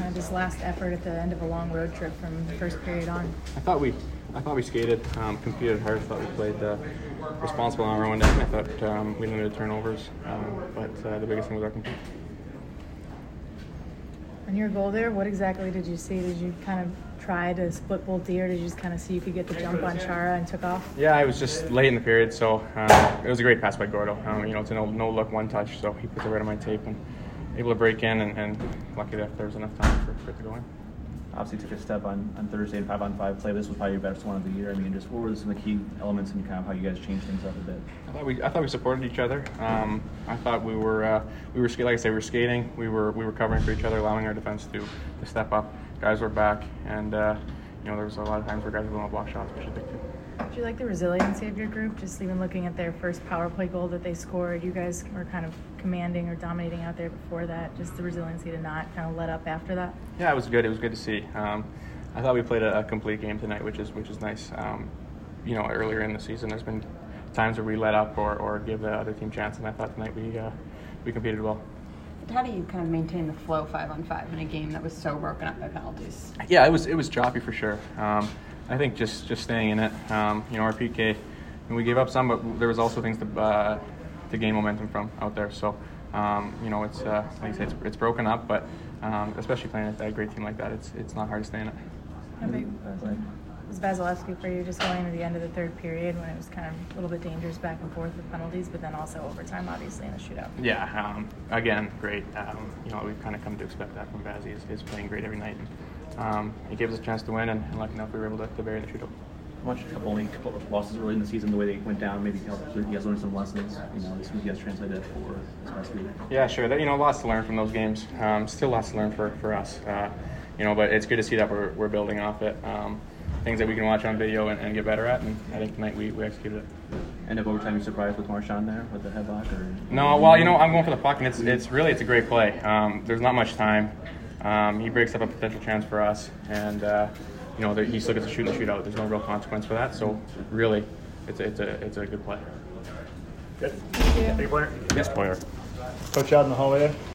kind of this last effort at the end of a long road trip from the first period on? I thought we skated, competed hard. I thought we played responsible on our own end. I thought we limited turnovers, but the biggest thing was our compete. On your goal there, what exactly did you see? Did you kind of try to split both D, or did you just kind of see you could get the jump on Chara and took off? Yeah, I was just late in the period, so it was a great pass by Gordo. It's a no-look, one-touch, so he put it right on my tape and able to break in, and lucky that there was enough time for it to go in. Obviously took a step on Thursday in 5-on-5 play. This was probably your best one of the year. I mean, just what were some of the key elements and kind of how you guys changed things up a bit? I thought we supported each other. I thought we were like I said, we were skating. We were covering for each other, allowing our defense to step up. Guys were back, and there was a lot of times where guys were going to block shots, which is big too. Did you like the resiliency of your group? Just even looking at their first power play goal that they scored, you guys were kind of commanding or dominating out there before that. Just the resiliency to not kind of let up after that. Yeah, it was good. It was good to see. I thought we played a complete game tonight, which is nice. Earlier in the season, there's been times where we let up or give the other team chance, and I thought tonight we competed well. How do you kind of maintain the flow 5-on-5 in a game that was so broken up by penalties? Yeah, it was choppy for sure. I think just staying in it. Our PK, and we gave up some, but there was also things to gain momentum from out there. So, it's like I said, it's broken up, but especially playing at that great team like that, it's not hard to stay in it. How big was Vasilevsky for you, just going into the end of the third period when it was kind of a little bit dangerous back and forth with penalties, but then also overtime, obviously, in a shootout? Yeah, again, great. We've kind of come to expect that from Vazzy. He's playing great every night. He gave us a chance to win, and lucky enough we were able to bury the shootout. Much a couple of losses early in the season, the way they went down, maybe helped you guys learn some lessons. This week you guys translated it for this past week. Yeah, sure. Lots to learn from those games. Still lots to learn for us. But it's good to see that we're building off it. Things that we can watch on video and get better at, and I think tonight we executed it. End of overtime, you surprised with Marchand there with the headlock? Or no, well, I'm going for the puck, and it's a great play. There's not much time. He breaks up a potential chance for us, and he still gets to shoot in the shootout. There's no real consequence for that, so really, it's a good play. Good. Thank you, Pointer. Yes, Pointer. Coach out in the hallway there.